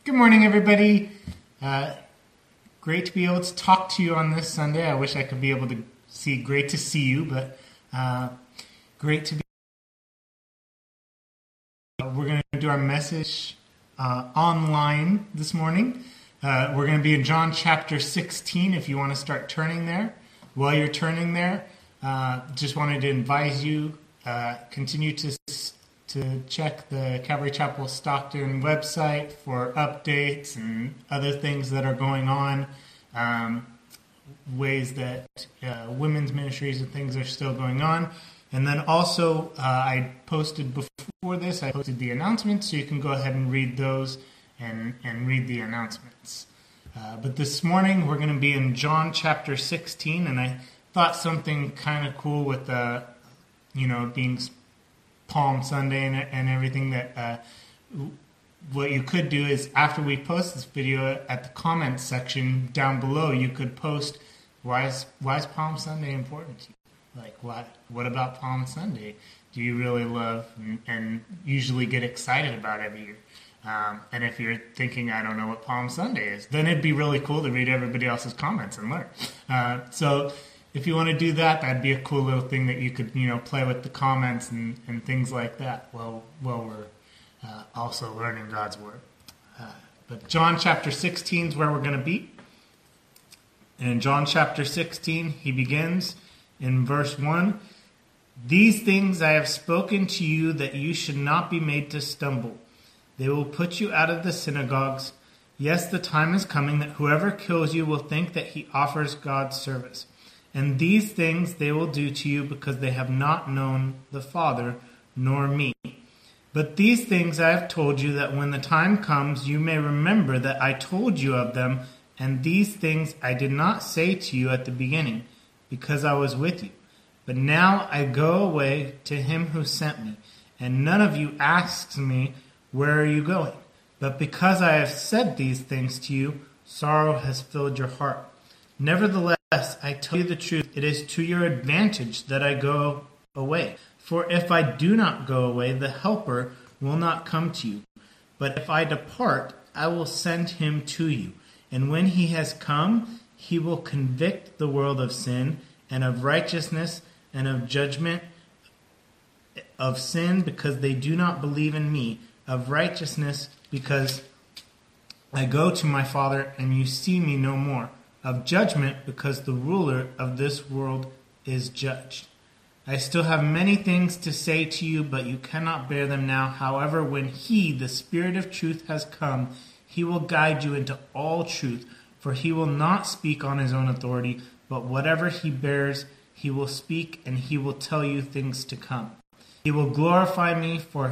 Good morning, everybody. Great to be able to talk to you on this Sunday. I wish I could be able to see. Great to see you, but great to be. We're going to do our message online this morning. We're going to be in John chapter 16. If you want to start turning there, while you're turning there, just wanted to advise you continue to check the Calvary Chapel Stockton website for updates and other things that are going on, ways that women's ministries and things are still going on. And then also, I posted before this, I posted the announcements, so you can go ahead and read those and read the announcements. But this morning, we're going to be in John chapter 16, and I thought something kind of cool with, being Palm Sunday and everything, that what you could do is after we post this video, at the comments section down below, you could post, why is Palm Sunday important to you? Like, what about Palm Sunday do you really love and usually get excited about every year? And if you're thinking, I don't know what Palm Sunday is, then it'd be really cool to read everybody else's comments and learn. So if you want to do that, that'd be a cool little thing that you could, play with the comments and things like that while we're also learning God's Word. But John chapter 16 is where we're going to be. And in John chapter 16, he begins in verse 1. These things I have spoken to you that you should not be made to stumble. They will put you out of the synagogues. Yes, the time is coming that whoever kills you will think that he offers God service. And these things they will do to you because they have not known the Father nor me. But these things I have told you, that when the time comes you may remember that I told you of them. And these things I did not say to you at the beginning, because I was with you. But now I go away to him who sent me, and none of you asks me, where are you going? But because I have said these things to you, sorrow has filled your heart. Nevertheless, I tell you the truth, it is to your advantage that I go away. For if I do not go away, the Helper will not come to you. But if I depart, I will send him to you. And when he has come, he will convict the world of sin and of righteousness and of judgment, of sin because they do not believe in me, of righteousness because I go to my Father and you see me no more, of judgment because the ruler of this world is judged. I still have many things to say to you, but you cannot bear them now. However, when he, the Spirit of truth, has come, he will guide you into all truth, for he will not speak on his own authority, but whatever he bears, he will speak, and he will tell you things to come. He will glorify me, for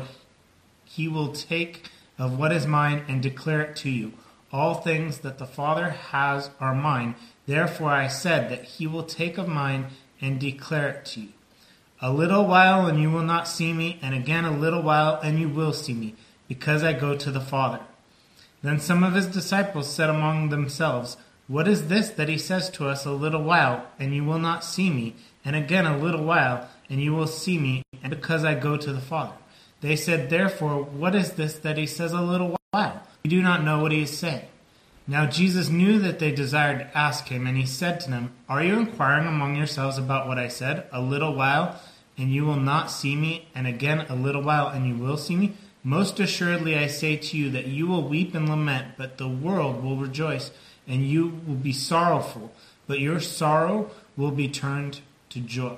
he will take of what is mine and declare it to you. All things that the Father has are mine. Therefore I said that he will take of mine and declare it to you. A little while and you will not see me, and again a little while and you will see me, because I go to the Father. Then some of his disciples said among themselves, what is this that he says to us, a little while and you will not see me, and again a little while and you will see me, and because I go to the Father? They said, therefore, what is this that he says, a little while? We do not know what he is saying. Now Jesus knew that they desired to ask him, and he said to them, are you inquiring among yourselves about what I said? A little while, and you will not see me, and again a little while, and you will see me? Most assuredly I say to you that you will weep and lament, but the world will rejoice, and you will be sorrowful, but your sorrow will be turned to joy.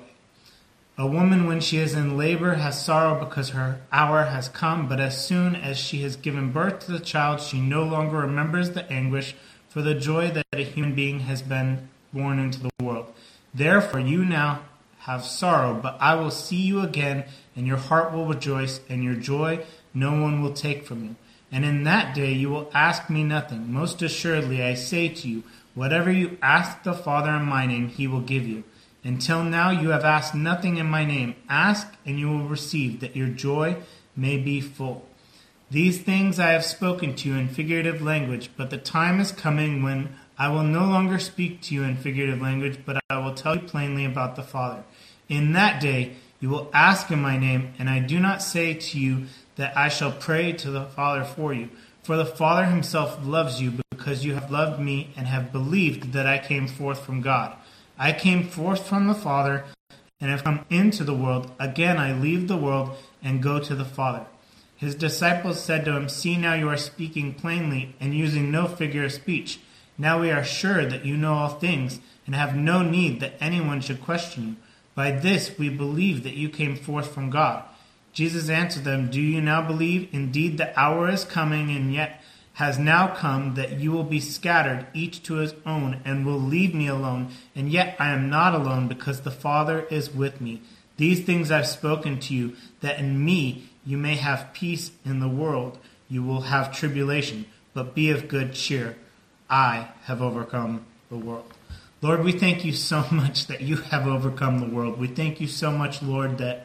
A woman, when she is in labor, has sorrow because her hour has come, but as soon as she has given birth to the child, she no longer remembers the anguish for the joy that a human being has been born into the world. Therefore you now have sorrow, but I will see you again, and your heart will rejoice, and your joy no one will take from you. And in that day you will ask me nothing. Most assuredly I say to you, whatever you ask the Father in my name, he will give you. Until now you have asked nothing in my name. Ask, and you will receive, that your joy may be full. These things I have spoken to you in figurative language, but the time is coming when I will no longer speak to you in figurative language, but I will tell you plainly about the Father. In that day you will ask in my name, and I do not say to you that I shall pray to the Father for you, For the Father himself loves you because you have loved me and have believed that I came forth from God. I came forth from the Father and have come into the world. Again I leave the world and go to the Father." His disciples said to him, "See, now you are speaking plainly and using no figure of speech. Now we are sure that you know all things and have no need that anyone should question you. By this we believe that you came forth from God." Jesus answered them, "Do you now believe? Indeed, the hour is coming, and yet has now come, that you will be scattered, each to his own, and will leave me alone. And yet I am not alone, because the Father is with me. These things I've spoken to you, that in me you may have peace. In the world you will have tribulation, but be of good cheer. I have overcome the world." Lord, we thank you so much that you have overcome the world. We thank you so much, Lord, that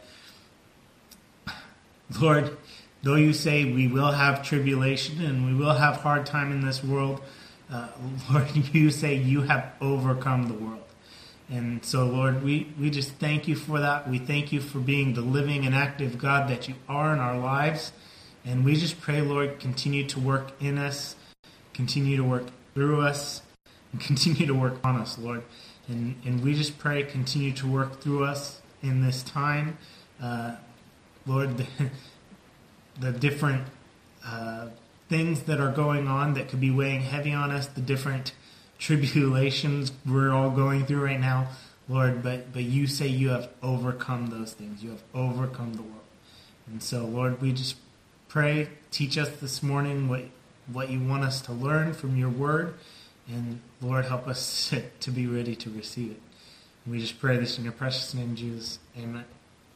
Lord, though you say we will have tribulation and we will have hard time in this world, Lord, you say you have overcome the world. And so, Lord, we just thank you for that. We thank you for being the living and active God that you are in our lives. And we just pray, Lord, continue to work in us, continue to work through us, and continue to work on us, Lord. And we just pray, continue to work through us in this time. Lord, the different things that are going on that could be weighing heavy on us, the different tribulations we're all going through right now, Lord, but you say you have overcome those things. You have overcome the world. And so, Lord, we just pray, teach us this morning what you want us to learn from your word, and Lord, help us to be ready to receive it. And we just pray this in your precious name, Jesus. Amen.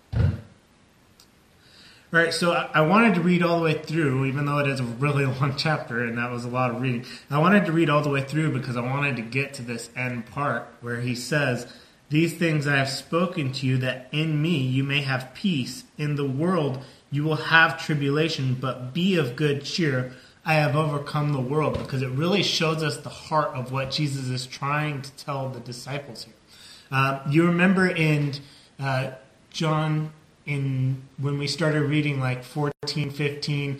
All right, so I wanted to read all the way through, even though it is a really long chapter, and that was a lot of reading. I wanted to read all the way through because I wanted to get to this end part where he says, "These things I have spoken to you, that in me you may have peace. In the world you will have tribulation, but be of good cheer. I have overcome the world," because it really shows us the heart of what Jesus is trying to tell the disciples here. You remember in John, when we started reading like 14, 15,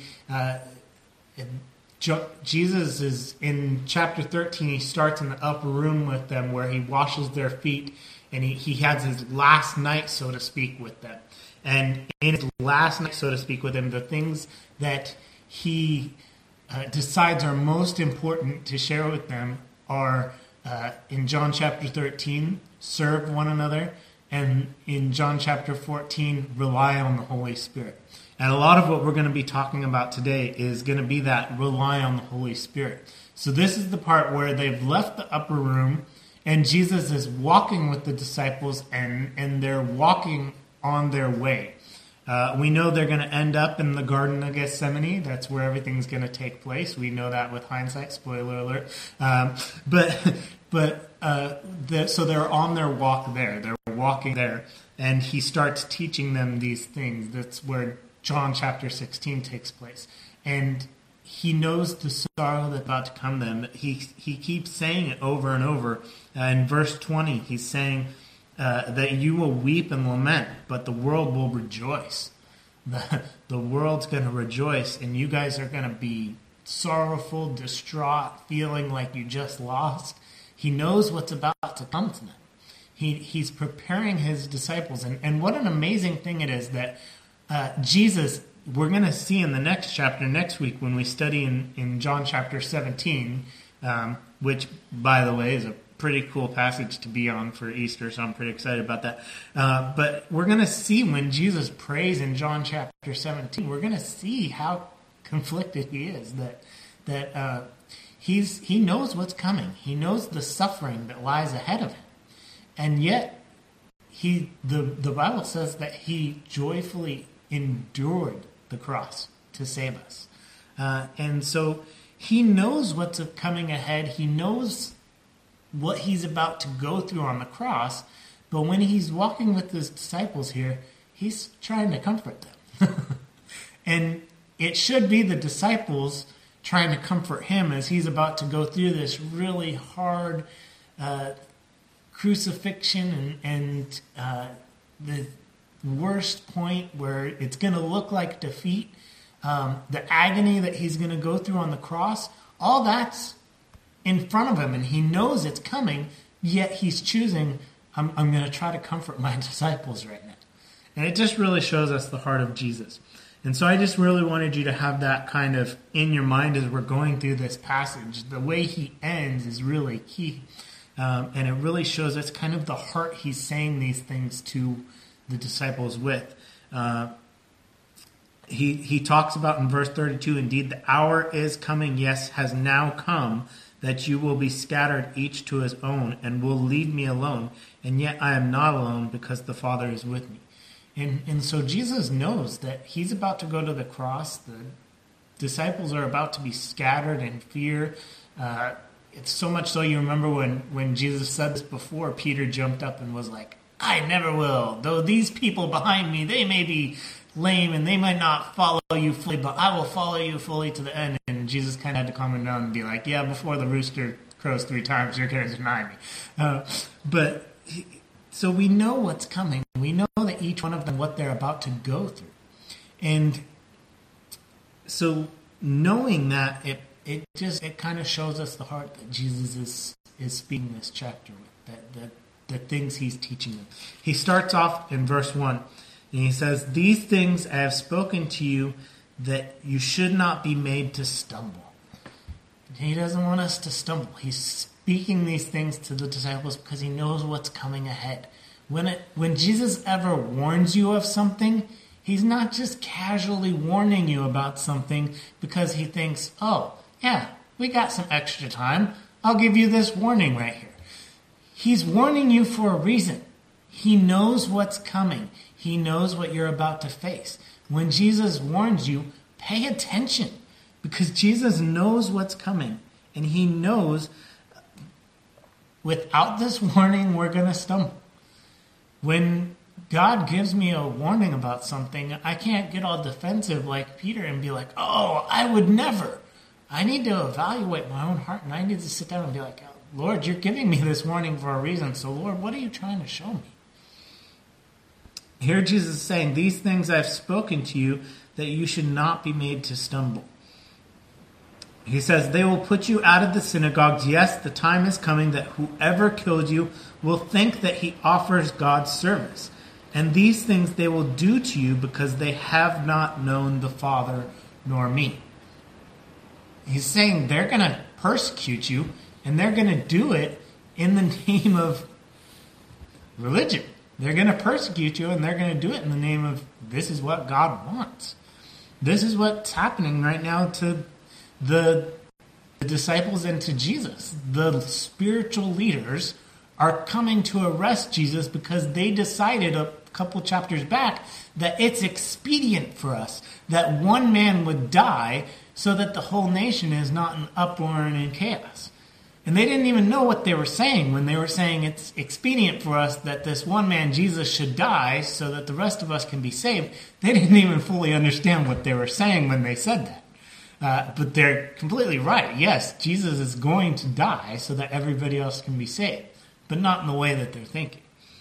Jesus is in chapter 13, he starts in the upper room with them where he washes their feet, and he has his last night, so to speak, with them. And in his last night, so to speak, with them, the things that he decides are most important to share with them are, in John chapter 13, serve one another, and in John chapter 14, rely on the Holy Spirit. And a lot of what we're going to be talking about today is going to be that rely on the Holy Spirit. So this is the part where they've left the upper room, and Jesus is walking with the disciples, and they're walking on their way. We know they're going to end up in the Garden of Gethsemane. That's where everything's going to take place. We know that with hindsight. Spoiler alert. So they're on their walk there. They're walking there. And he starts teaching them these things. That's where John chapter 16 takes place. And he knows the sorrow that's about to come to them. He keeps saying it over and over. In verse 20, he's saying that you will weep and lament, but the world will rejoice. The world's going to rejoice, and you guys are going to be sorrowful, distraught, feeling like you just lost. He knows what's about to come to them. He's preparing his disciples. And what an amazing thing it is that Jesus, we're going to see in the next chapter next week when we study in John chapter 17, which, by the way, is a pretty cool passage to be on for Easter, so I'm pretty excited about that. But we're going to see when Jesus prays in John chapter 17, we're going to see how conflicted he is, that he knows what's coming. He knows the suffering that lies ahead of him. And yet, the Bible says that he joyfully endured the cross to save us. And so he knows what's coming ahead. He knows what he's about to go through on the cross. But when he's walking with his disciples here, he's trying to comfort them. And it should be the disciples trying to comfort him as he's about to go through this really hard crucifixion and the worst point where it's going to look like defeat. the agony that he's going to go through on the cross, all that's in front of him, and he knows it's coming, yet he's choosing, I'm going to try to comfort my disciples right now. And it just really shows us the heart of Jesus. And so I just really wanted you to have that kind of in your mind as we're going through this passage. The way he ends is really key. And it really shows us kind of the heart he's saying these things to the disciples with. He talks about in verse 32, indeed the hour is coming, yes, has now come, that you will be scattered each to his own, and will leave me alone. And yet I am not alone, because the Father is with me. And so Jesus knows that he's about to go to the cross. The disciples are about to be scattered in fear. It's so much so you remember when Jesus said this before, Peter jumped up and was like, I never will. Though these people behind me, they may be lame and they might not follow you fully, but I will follow you fully to the end. And Jesus kind of had to calm him down and be like, yeah, before the rooster crows 3 times, you're going to deny me. So we know what's coming. We know that each one of them, what they're about to go through. And so knowing that, it kind of shows us the heart that Jesus is speaking this chapter with, the things he's teaching them. He starts off in verse 1, and he says, these things I have spoken to you, that you should not be made to stumble. He doesn't want us to stumble. He's speaking these things to the disciples because he knows what's coming ahead. When Jesus ever warns you of something, he's not just casually warning you about something because he thinks, oh, yeah, we got some extra time. I'll give you this warning right here. He's warning you for a reason. He knows what's coming. He knows what you're about to face. When Jesus warns you, pay attention because Jesus knows what's coming. And he knows without this warning, we're going to stumble. When God gives me a warning about something, I can't get all defensive like Peter and be like, oh, I would never. I need to evaluate my own heart, and I need to sit down and be like, Lord, you're giving me this warning for a reason. So, Lord, what are you trying to show me? Here Jesus is saying, these things I've spoken to you, that you should not be made to stumble. He says, they will put you out of the synagogues. Yes, the time is coming that whoever killed you will think that he offers God service. And these things they will do to you because they have not known the Father nor me. He's saying they're going to persecute you, and they're going to do it in the name of religion. They're going to persecute you, and they're going to do it in the name of this is what God wants. This is what's happening right now to the disciples and to Jesus. The spiritual leaders are coming to arrest Jesus because they decided a couple chapters back that it's expedient for us that one man would die so that the whole nation is not in uproar and in chaos. And they didn't even know what they were saying when they were saying it's expedient for us that this one man, Jesus, should die so that the rest of us can be saved. They didn't even fully understand what they were saying when they said that. But they're completely right. Yes, Jesus is going to die so that everybody else can be saved, but not in the way that they're thinking.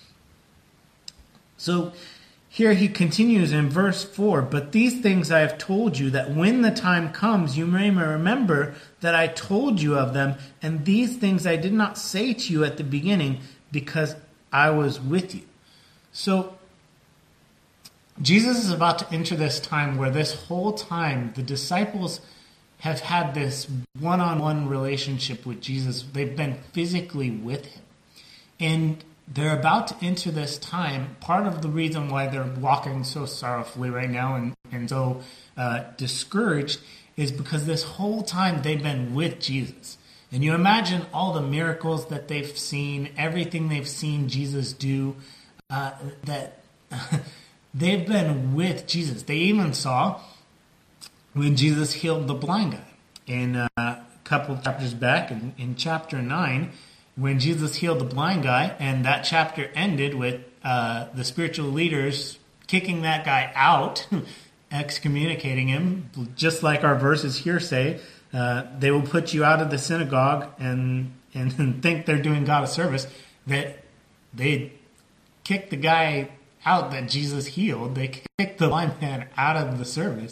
So here he continues in verse 4, but these things I have told you, that when the time comes you may remember that I told you of them, and these things I did not say to you at the beginning because I was with you. So Jesus is about to enter this time where this whole time the disciples have had this one-on-one relationship with Jesus. They've been physically with him. And they're about to enter this time. Part of the reason why they're walking so sorrowfully right now and so discouraged is because this whole time they've been with Jesus. And you imagine all the miracles that they've seen, everything they've seen Jesus do, that they've been with Jesus. They even saw when Jesus healed the blind guy. In a couple chapters back, in chapter 9, when Jesus healed the blind guy, and that chapter ended with the spiritual leaders kicking that guy out, excommunicating him, just like our verses here say, they will put you out of the synagogue and think they're doing God a service, that they kicked the guy out that Jesus healed. They kicked the blind man out of the service.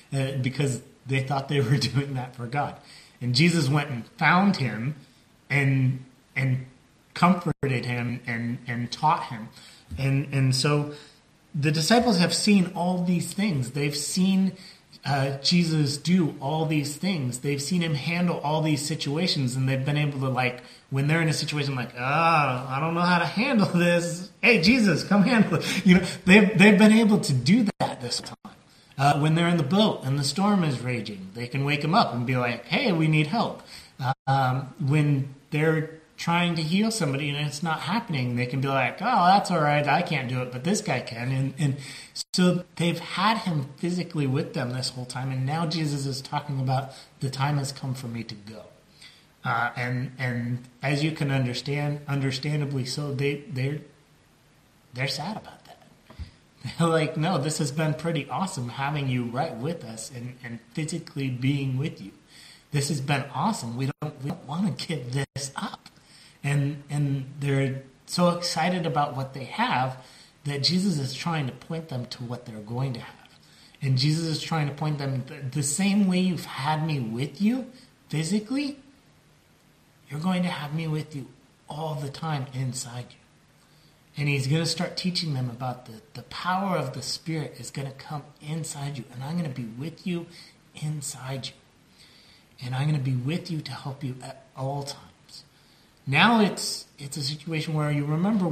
because they thought they were doing that for God. And Jesus went and found him and comforted him and taught him. And so the disciples have seen all these things. They've seen Jesus do all these things. They've seen him handle all these situations, and they've been able to, like, when they're in a situation like, I don't know how to handle this. Hey, Jesus, come handle it. You know, they've been able to do that this time. When they're in the boat and the storm is raging, they can wake him up and be like, hey, we need help. When they're trying to heal somebody and it's not happening, they can be like, oh, that's all right, I can't do it, but this guy can. And so they've had him physically with them this whole time, and now Jesus is talking about the time has come for me to go. And as you can understand, understandably so, they're sad about that. They're like, no, this has been pretty awesome having you right with us and physically being with you. This has been awesome. We don't want to give this up. And they're so excited about what they have that Jesus is trying to point them to what they're going to have. And Jesus is trying to point them, the same way you've had me with you physically, you're going to have me with you all the time inside you. And he's going to start teaching them about the power of the Spirit is going to come inside you. And I'm going to be with you inside you. And I'm going to be with you to help you at all times. Now it's a situation where you remember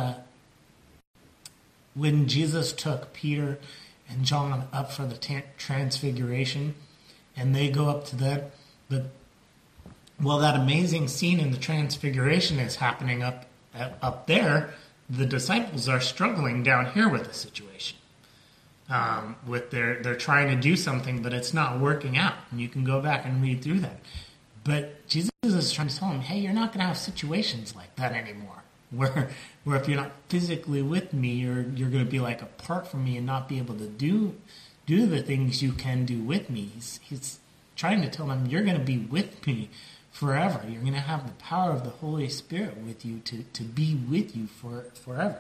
when Jesus took Peter and John up for the transfiguration, and they go up to that, but while that amazing scene in the transfiguration is happening up there, the disciples are struggling down here with the situation. They're trying to do something, but it's not working out, and you can go back and read through that. But Jesus is trying to tell them, hey, you're not going to have situations like that anymore, where if you're not physically with me, you're going to be like apart from me and not be able to do the things you can do with me. He's trying to tell them, you're going to be with me forever. You're going to have the power of the Holy Spirit with you to be with you forever.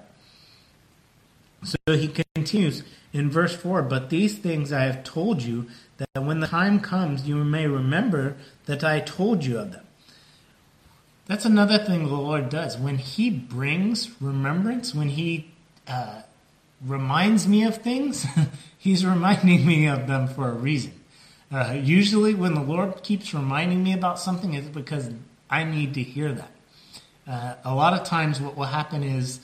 So he continues in verse 4, but these things I have told you, that when the time comes you may remember that I told you of them. That's another thing the Lord does. When he brings remembrance, when he reminds me of things, he's reminding me of them for a reason. Usually when the Lord keeps reminding me about something, it's because I need to hear that. A lot of times what will happen is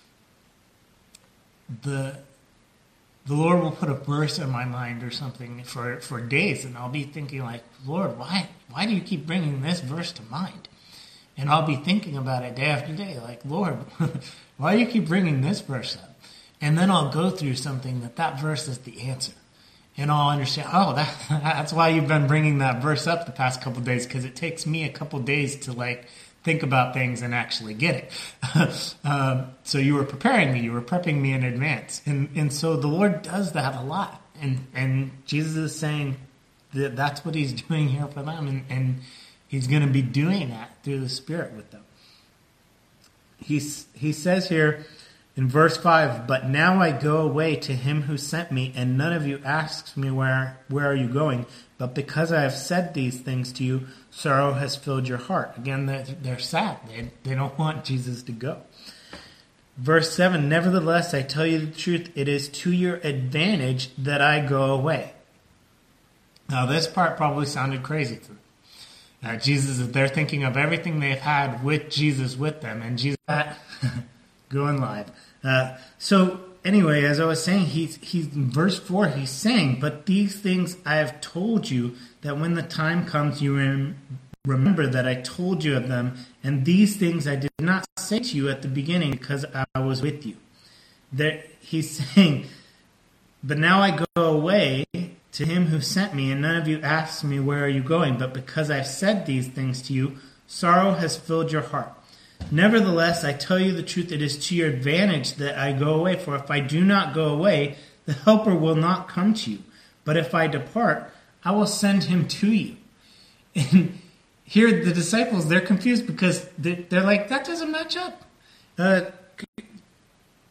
the Lord will put a verse in my mind or something for days, and I'll be thinking like, Lord, why do you keep bringing this verse to mind? And I'll be thinking about it day after day, like, Lord, why do you keep bringing this verse up? And then I'll go through something that verse is the answer. And I'll understand, that's why you've been bringing that verse up the past couple of days, because it takes me a couple of days to, like, think about things and actually get it. So you were preparing me, you were prepping me in advance. And so the Lord does that a lot. And Jesus is saying that that's what he's doing here for them. And he's going to be doing that through the Spirit with them. He says here in verse 5, but now I go away to him who sent me, and none of you asks me, where are you going? But because I have said these things to you, sorrow has filled your heart. Again, they're sad. They don't want Jesus to go. Verse 7, nevertheless, I tell you the truth, it is to your advantage that I go away. Now, this part probably sounded crazy to them. Jesus, they're thinking of everything they've had with Jesus with them, and Jesus going live. So anyway, as I was saying, he's in verse 4, he's saying, but these things I have told you, that when the time comes you remember that I told you of them, and these things I did not say to you at the beginning because I was with you. He's saying, but now I go away to him who sent me, and none of you asks me, where are you going? But because I've said these things to you, sorrow has filled your heart. Nevertheless, I tell you the truth, it is to your advantage that I go away. For if I do not go away, the Helper will not come to you. But if I depart, I will send him to you. And here the disciples, they're confused because they're like, that doesn't match up.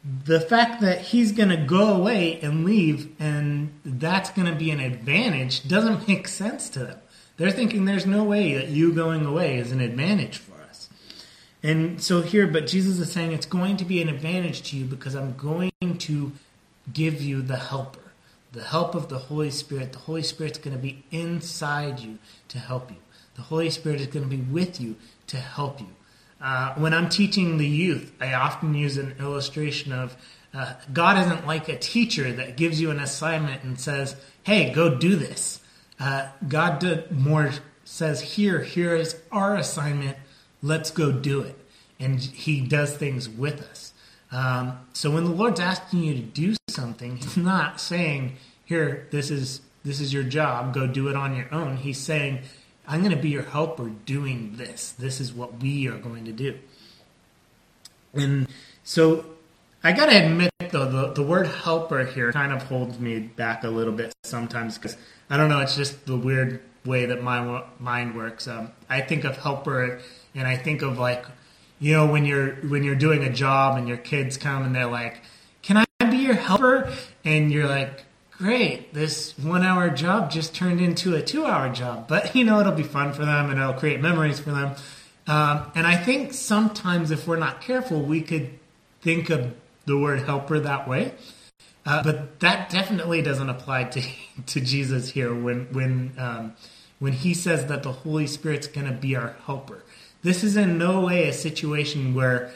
the fact that he's going to go away and leave and that's going to be an advantage doesn't make sense to them. They're thinking there's no way that you going away is an advantage for us. And so here, but Jesus is saying it's going to be an advantage to you because I'm going to give you the helper, the help of the Holy Spirit. The Holy Spirit's going to be inside you to help you. The Holy Spirit is going to be with you to help you. When I'm teaching the youth, I often use an illustration of God isn't like a teacher that gives you an assignment and says, hey, go do this. God more says, here is our assignment. Let's go do it. And he does things with us. So when the Lord's asking you to do something, he's not saying, here, this is your job. Go do it on your own. He's saying, I'm going to be your helper doing this. This is what we are going to do. And so I got to admit, though, the word helper here kind of holds me back a little bit sometimes because, I don't know, it's just the weird way that my mind works. I think of helper and I think of like, you know, when you're doing a job and your kids come and they're like, can I be your helper? And you're like, great, this 1 hour job just turned into a 2 hour job. But, you know, it'll be fun for them and it'll create memories for them. And I think sometimes if we're not careful, we could think of the word helper that way. But that definitely doesn't apply to Jesus here when he says that the Holy Spirit's going to be our helper. This is in no way a situation where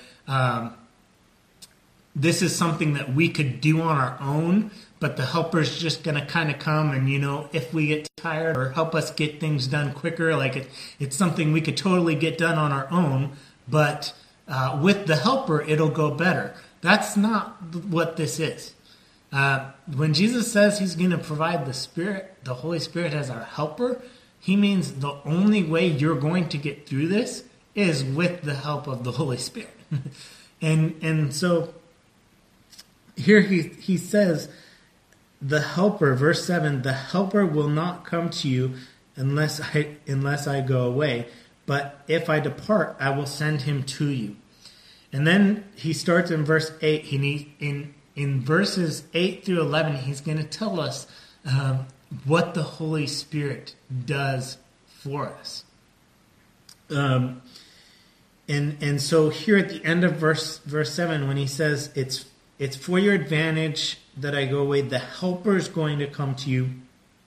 this is something that we could do on our own, but the helper's just going to kind of come and, you know, if we get tired or help us get things done quicker, like it's something we could totally get done on our own, but with the helper, it'll go better. That's not what this is. When Jesus says he's going to provide the Spirit, the Holy Spirit as our helper, he means the only way you're going to get through this is with the help of the Holy Spirit. and so here he says, the helper, verse 7, the helper will not come to you unless I go away. But if I depart, I will send him to you. And then he starts in verse 8. In verses 8 through 11, he's going to tell us what the Holy Spirit does for us. And so here at the end of verse 7, when he says, it's for your advantage that I go away, the helper is going to come to you.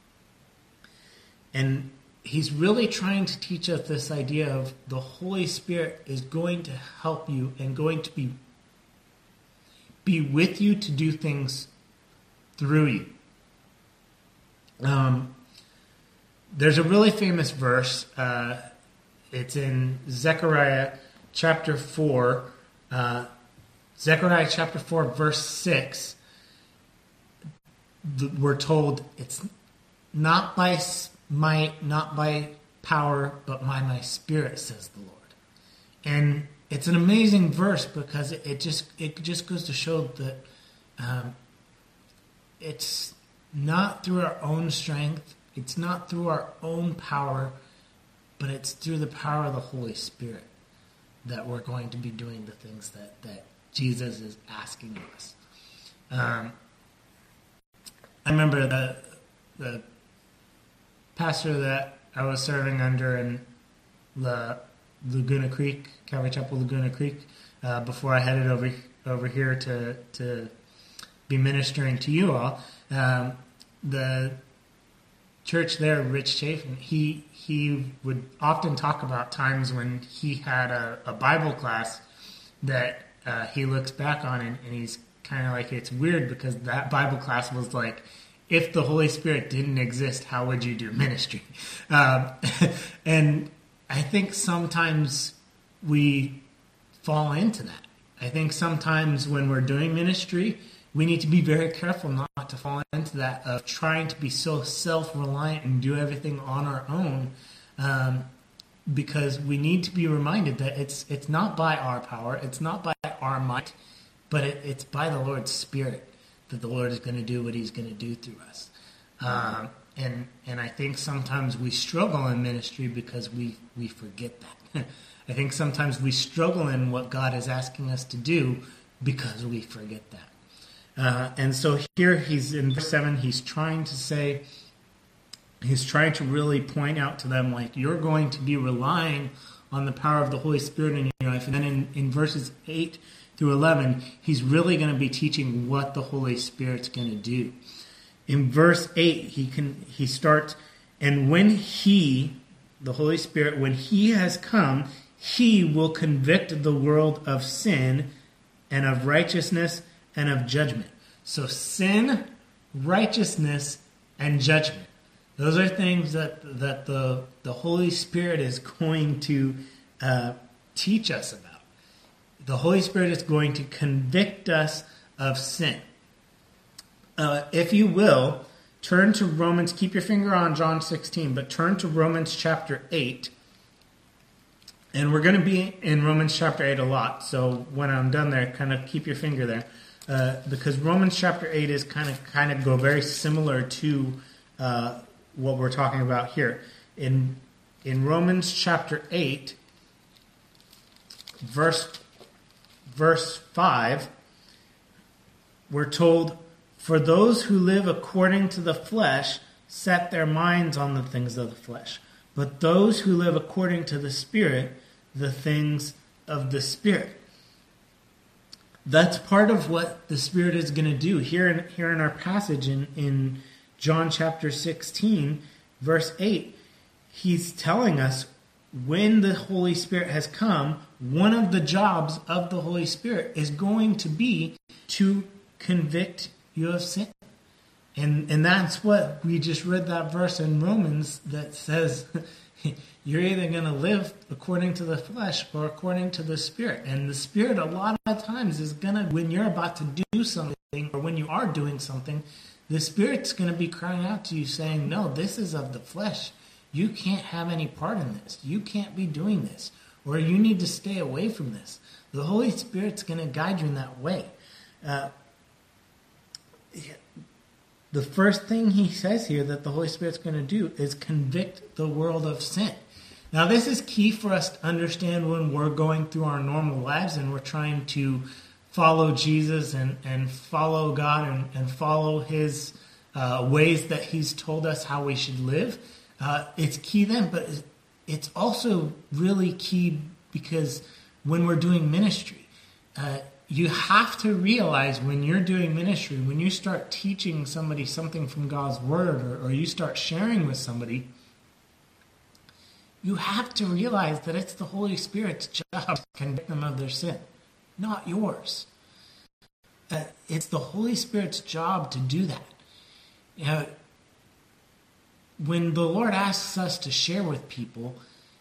And he's really trying to teach us this idea of the Holy Spirit is going to help you and going to be with you to do things through you. There's a really famous verse. It's in Zechariah chapter 4. Zechariah chapter 4, verse 6. We're told it's not by might, not by power, but by my Spirit, says the Lord. And it's an amazing verse because it just goes to show that it's not through our own strength, it's not through our own power, but it's through the power of the Holy Spirit that we're going to be doing the things that Jesus is asking of us. I remember the pastor that I was serving under in the Laguna Creek, Calvary Chapel, Laguna Creek, before I headed over here to be ministering to you all. The church there, Rich Chafin, he would often talk about times when he had a Bible class that he looks back on and he's kind of like, it's weird because that Bible class was like, if the Holy Spirit didn't exist, how would you do ministry? And I think sometimes we fall into that. I think sometimes when we're doing ministry, we need to be very careful not to fall into that of trying to be so self-reliant and do everything on our own, because we need to be reminded that it's not by our power, it's not by our might, but it's by the Lord's Spirit that the Lord is going to do what he's going to do through us. And I think sometimes we struggle in ministry because we forget that. I think sometimes we struggle in what God is asking us to do because we forget that. And so here he's in verse 7, he's trying to really point out to them, like, you're going to be relying on the power of the Holy Spirit in your life. And then in verses 8 through 11, he's really going to be teaching what the Holy Spirit's going to do. In verse 8, he starts, and when he, the Holy Spirit, when he has come, he will convict the world of sin and of righteousness and of judgment. So sin, righteousness, and judgment. Those are things that the Holy Spirit is going to teach us about. The Holy Spirit is going to convict us of sin. If you will, turn to Romans, keep your finger on John 16, but turn to Romans chapter 8. And we're going to be in Romans chapter 8 a lot, so when I'm done there, kind of keep your finger there. Because Romans chapter 8 is kind of go very similar to what we're talking about here. In Romans chapter 8, verse 5, we're told, "For those who live according to the flesh set their minds on the things of the flesh, but those who live according to the Spirit, the things of the Spirit." That's part of what the Spirit is going to do. Here in our passage in John chapter 16, verse 8, he's telling us when the Holy Spirit has come, one of the jobs of the Holy Spirit is going to be to convict you of sin. And that's what we just read, that verse in Romans that says you're either going to live according to the flesh or according to the Spirit. And the Spirit a lot of times is going to, when you're about to do something or when you are doing something, the Spirit's going to be crying out to you saying, no, this is of the flesh. You can't have any part in this. You can't be doing this. Or you need to stay away from this. The Holy Spirit's going to guide you in that way. The first thing he says here that the Holy Spirit's going to do is convict the world of sin. Now, this is key for us to understand when we're going through our normal lives and we're trying to follow Jesus and follow God and follow his ways that he's told us how we should live. It's key then, but it's also really key because when we're doing ministry, you have to realize when you're doing ministry, when you start teaching somebody something from God's Word or you start sharing with somebody, you have to realize that it's the Holy Spirit's job to convict them of their sin, not yours. It's the Holy Spirit's job to do that. When the Lord asks us to share with people,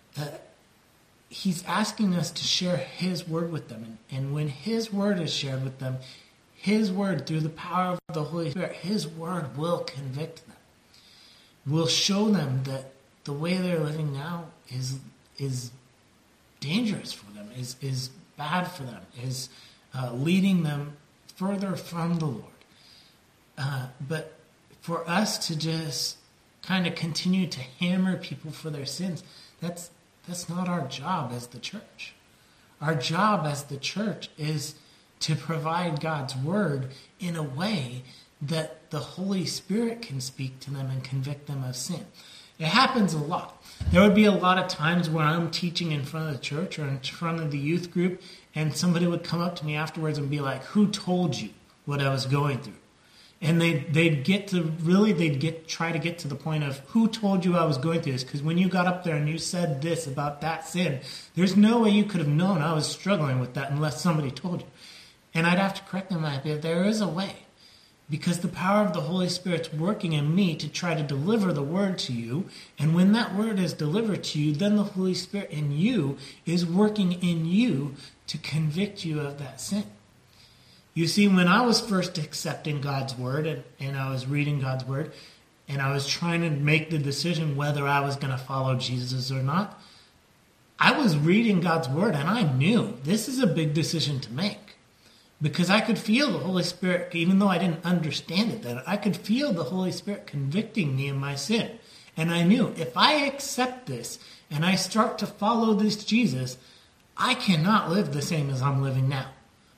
he's asking us to share his word with them. And when his word is shared with them, his word, through the power of the Holy Spirit, his word will convict them. Will show them that the way they're living now is dangerous for them, is bad for them, is leading them further from the Lord. But for us to just kind of continue to hammer people for their sins, that's not our job as the church. Our job as the church is to provide God's word in a way that the Holy Spirit can speak to them and convict them of sin. It happens a lot. There would be a lot of times when I'm teaching in front of the church or in front of the youth group, and somebody would come up to me afterwards and be like, "Who told you what I was going through?" And they'd try to get to the point of, who told you I was going through this? Because when you got up there and you said this about that sin, there's no way you could have known I was struggling with that unless somebody told you. And I'd have to correct them. I'd be like, there is a way. Because the power of the Holy Spirit's working in me to try to deliver the word to you. And when that word is delivered to you, then the Holy Spirit in you is working in you to convict you of that sin. You see, when I was first accepting God's word and I was reading God's word and I was trying to make the decision whether I was going to follow Jesus or not, I was reading God's word and I knew this is a big decision to make. Because I could feel the Holy Spirit, even though I didn't understand it, that I could feel the Holy Spirit convicting me of my sin. And I knew if I accept this and I start to follow this Jesus, I cannot live the same as I'm living now.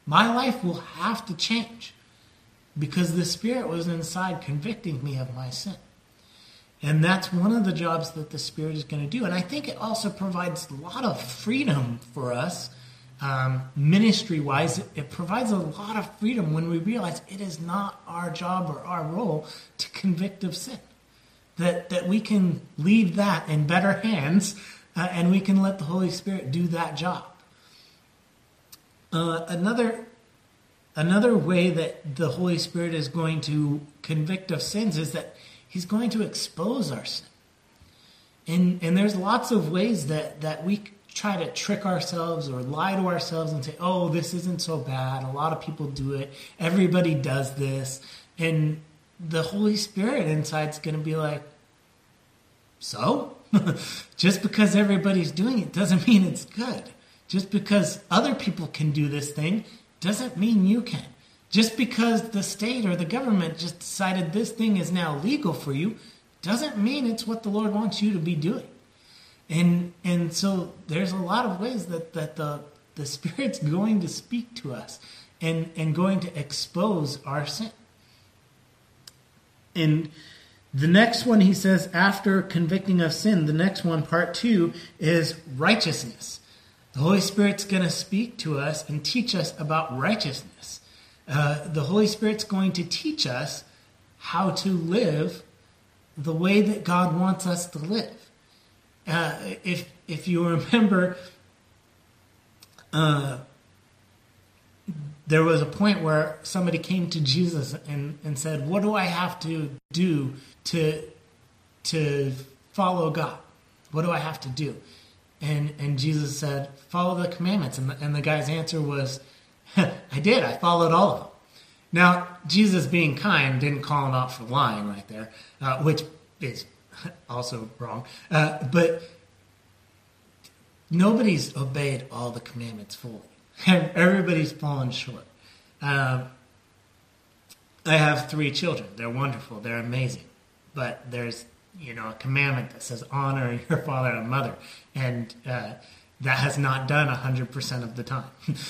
My life will have to change because the Spirit was inside convicting me of my sin. And that's one of the jobs that the Spirit is going to do. And I think it also provides a lot of freedom for us, ministry-wise. It provides a lot of freedom when we realize it is not our job or our role to convict of sin. That we can leave that in better hands, and we can let the Holy Spirit do that job. Another way that the Holy Spirit is going to convict of sins is that He's going to expose our sin. And there's lots of ways that we try to trick ourselves or lie to ourselves and say, oh, this isn't so bad. A lot of people do it. Everybody does this. And the Holy Spirit inside is going to be like, so? Just because everybody's doing it doesn't mean it's good. Just because other people can do this thing doesn't mean you can. Just because the state or the government just decided this thing is now legal for you doesn't mean it's what the Lord wants you to be doing. And so there's a lot of ways that the Spirit's going to speak to us and going to expose our sin. And the next one, he says, after convicting of sin, the next one, part 2, is righteousness. The Holy Spirit's going to speak to us and teach us about righteousness. The Holy Spirit's going to teach us how to live the way that God wants us to live. If you remember, there was a point where somebody came to Jesus and said, what do I have to do to follow God? What do I have to do? And Jesus said, follow the commandments. And the guy's answer was, I did. I followed all of them. Now, Jesus, being kind, didn't call him out for lying right there, which is also wrong. But nobody's obeyed all the commandments fully. Everybody's fallen short. I have 3 children. They're wonderful. They're amazing. But there's, a commandment that says honor your father and mother. And that has not done 100% of the time.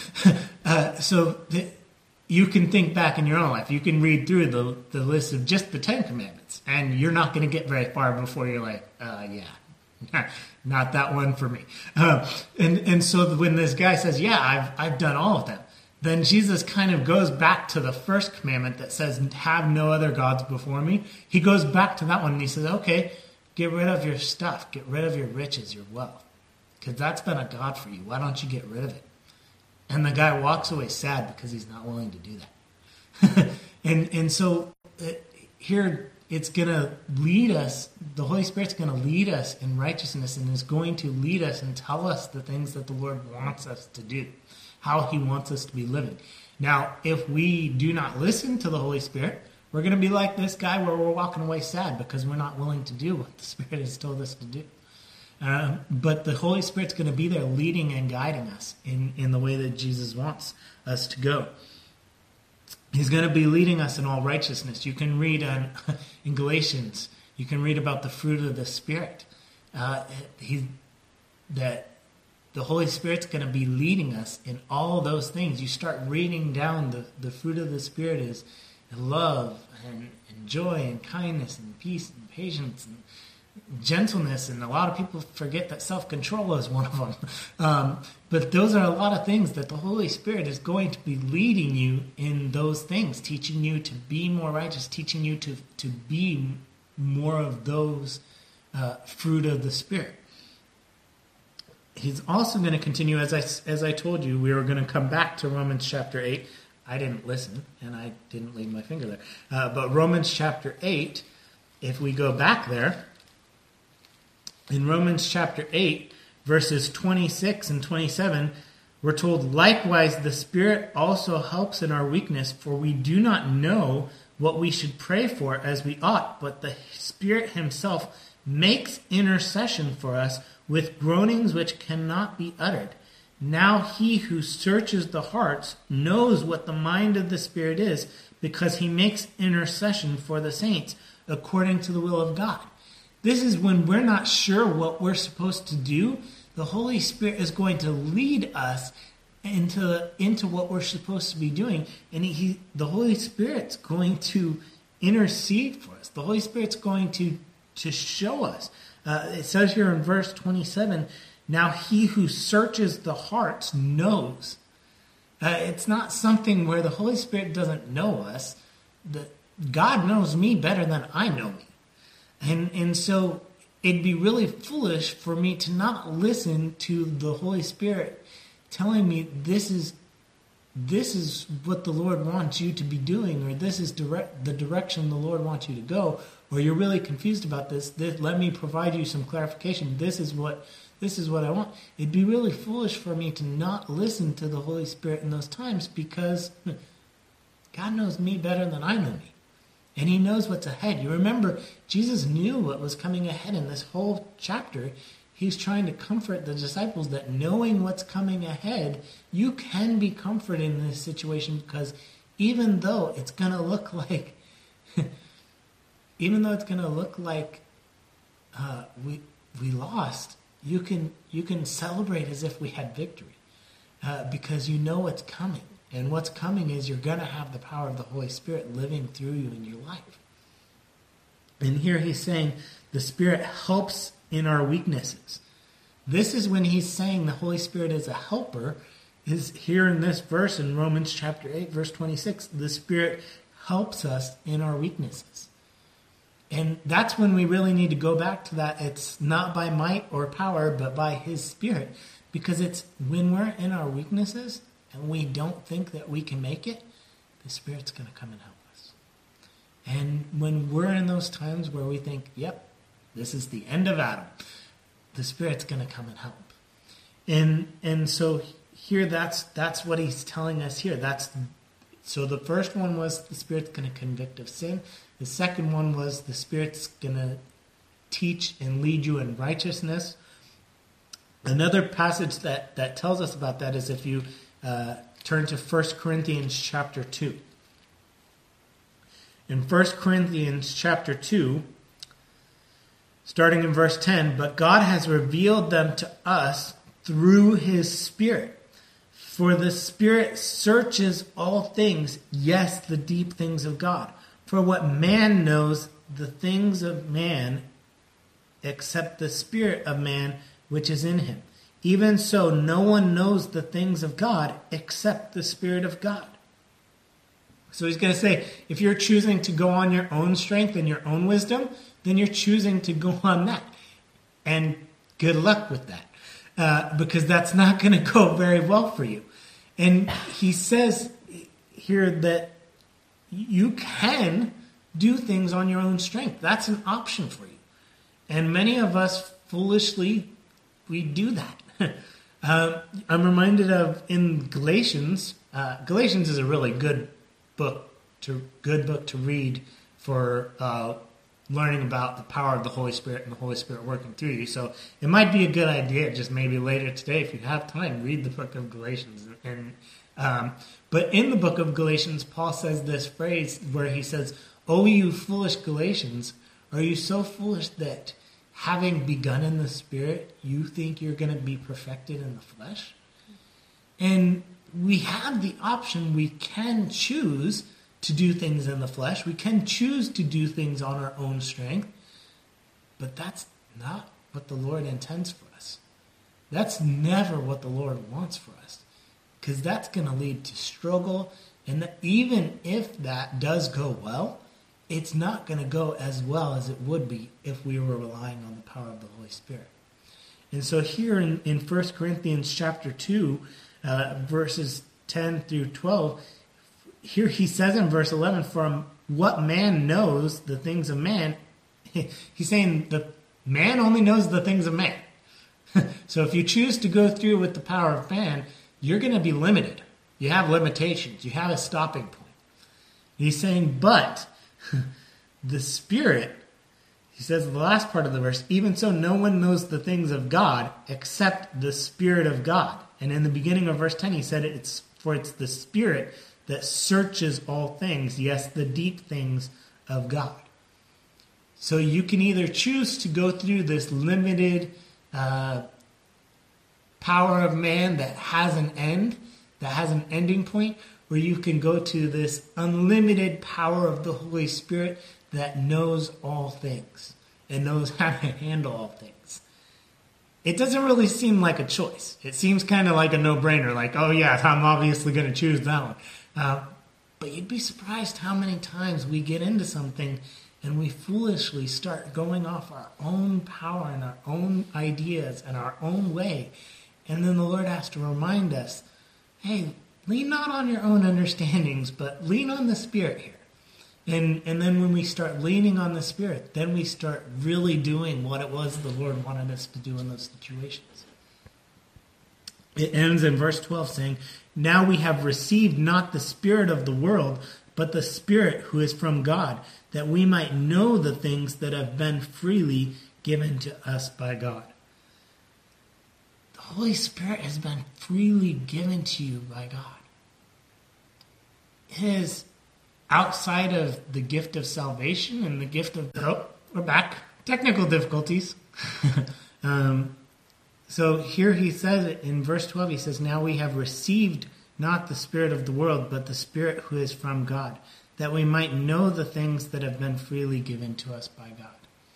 You can think back in your own life. You can read through the list of just the 10 commandments. And you're not going to get very far before you're like, yeah. Not that one for me. And so when this guy says, yeah, I've done all of them, then Jesus kind of goes back to the first commandment that says, have no other gods before me. He goes back to that one and he says, okay, get rid of your stuff. Get rid of your riches, your wealth. Because that's been a god for you. Why don't you get rid of it? And the guy walks away sad because he's not willing to do that. and so here, it's going to lead us, the Holy Spirit's going to lead us in righteousness and is going to lead us and tell us the things that the Lord wants us to do, how He wants us to be living. Now, if we do not listen to the Holy Spirit, we're going to be like this guy where we're walking away sad because we're not willing to do what the Spirit has told us to do. But the Holy Spirit's going to be there leading and guiding us in the way that Jesus wants us to go. He's going to be leading us in all righteousness. You can read in Galatians, you can read about the fruit of the Spirit. That the Holy Spirit's going to be leading us in all those things. You start reading down the fruit of the Spirit is love and joy and kindness and peace and patience and gentleness, and a lot of people forget that self-control is one of them. But those are a lot of things that the Holy Spirit is going to be leading you in those things, teaching you to be more righteous, teaching you to be more of those fruit of the Spirit. He's also going to continue, as I told you, we were going to come back to Romans chapter 8. I didn't listen, and I didn't leave my finger there. But Romans chapter 8, if we go back there, in Romans chapter 8, verses 26 and 27, we're told, likewise, the Spirit also helps in our weakness, for we do not know what we should pray for as we ought, but the Spirit Himself makes intercession for us with groanings which cannot be uttered. Now He who searches the hearts knows what the mind of the Spirit is, because He makes intercession for the saints according to the will of God. This is when we're not sure what we're supposed to do. The Holy Spirit is going to lead us into what we're supposed to be doing. And the Holy Spirit's going to intercede for us. The Holy Spirit's going to show us. It says here in verse 27, now he who searches the hearts knows. It's not something where the Holy Spirit doesn't know us. God knows me better than I know me. And so it'd be really foolish for me to not listen to the Holy Spirit telling me this is what the Lord wants you to be doing, or this is the direction the Lord wants you to go, or you're really confused about this. Let me provide you some clarification. This is what I want. It'd be really foolish for me to not listen to the Holy Spirit in those times, because God knows me better than I know me. And he knows what's ahead. You remember, Jesus knew what was coming ahead in this whole chapter. He's trying to comfort the disciples that knowing what's coming ahead, you can be comforted in this situation, because even though it's going to look like, we lost, you can celebrate as if we had victory, because you know what's coming. And what's coming is you're going to have the power of the Holy Spirit living through you in your life. And here he's saying the Spirit helps in our weaknesses. This is when he's saying the Holy Spirit is a helper, is here in this verse in Romans chapter 8, verse 26. The Spirit helps us in our weaknesses. And that's when we really need to go back to that. It's not by might or power, but by his Spirit. Because it's when we're in our weaknesses and we don't think that we can make it, the Spirit's going to come and help us. And when we're in those times where we think, yep, this is the end of Adam, the Spirit's going to come and help. And so here that's what he's telling us here. So the first one was the Spirit's going to convict of sin. The second one was the Spirit's going to teach and lead you in righteousness. Another passage that tells us about that is if you turn to 1 Corinthians chapter 2. In 1 Corinthians chapter 2, starting in verse 10, but God has revealed them to us through his Spirit. For the Spirit searches all things, yes, the deep things of God. For what man knows the things of man except the spirit of man which is in him? Even so, no one knows the things of God except the Spirit of God. So he's going to say, if you're choosing to go on your own strength and your own wisdom, then you're choosing to go on that. And good luck with that, because that's not going to go very well for you. And he says here that you can do things on your own strength. That's an option for you. And many of us foolishly, we do that. I'm reminded of in Galatians. Galatians is a really good book to read for learning about the power of the Holy Spirit and the Holy Spirit working through you. So it might be a good idea, just maybe later today, if you have time, read the book of Galatians. But in the book of Galatians, Paul says this phrase where he says, "O you foolish Galatians, are you so foolish that having begun in the Spirit, you think you're going to be perfected in the flesh?" And we have the option. We can choose to do things in the flesh. We can choose to do things on our own strength. But that's not what the Lord intends for us. That's never what the Lord wants for us. Because that's going to lead to struggle. And even if that does go well, it's not going to go as well as it would be if we were relying on the power of the Holy Spirit. And so here in 1 Corinthians chapter 2, verses 10 through 12, here he says in verse 11, from what man knows the things of man, he's saying the man only knows the things of man. So if you choose to go through with the power of man, you're going to be limited. You have limitations. You have a stopping point. He's saying, but the Spirit, he says in the last part of the verse, even so no one knows the things of God except the Spirit of God. And in the beginning of verse 10 he said it's the Spirit that searches all things, yes, the deep things of God. So you can either choose to go through this limited power of man that has an end, that has an ending point where you can go to this unlimited power of the Holy Spirit that knows all things and knows how to handle all things. It doesn't really seem like a choice. It seems kind of like a no-brainer, like, oh yeah, I'm obviously going to choose that one. But you'd be surprised how many times we get into something and we foolishly start going off our own power and our own ideas and our own way. And then the Lord has to remind us, hey, lean not on your own understandings, but lean on the Spirit here. And then when we start leaning on the Spirit, then we start really doing what it was the Lord wanted us to do in those situations. It ends in verse 12 saying, now we have received not the spirit of the world, but the Spirit who is from God, that we might know the things that have been freely given to us by God. The Holy Spirit has been freely given to you by God. It is outside of the gift of salvation and the gift of... Oh, we're back. Technical difficulties. So here he says it in verse 12, he says, now we have received not the spirit of the world, but the Spirit who is from God, that we might know the things that have been freely given to us by God.